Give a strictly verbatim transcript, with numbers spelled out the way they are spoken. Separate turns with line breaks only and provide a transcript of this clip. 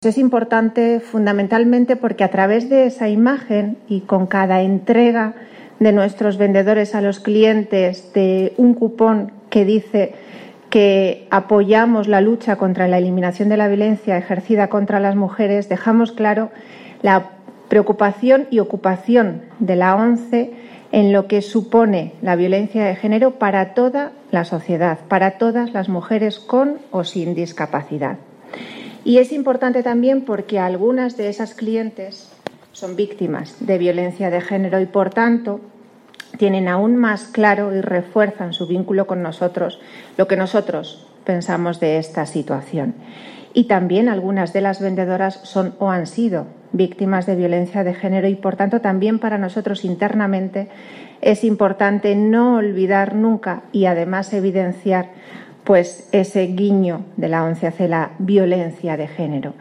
Es importante fundamentalmente porque a través de esa imagen y con cada entrega de nuestros vendedores a los clientes de un cupón que dice que apoyamos la lucha contra la eliminación de la violencia ejercida contra las mujeres, dejamos claro la preocupación y ocupación de la ONCE en lo que supone la violencia de género para toda la sociedad, para todas las mujeres con o sin discapacidad. Y es importante también porque algunas de esas clientes son víctimas de violencia de género y, por tanto, tienen aún más claro y refuerzan su vínculo con nosotros lo que nosotros pensamos de esta situación. Y también algunas de las vendedoras son o han sido víctimas de violencia de género y, por tanto, también para nosotros internamente es importante no olvidar nunca y, además, evidenciar pues ese guiño de la ONCE hacia la violencia de género.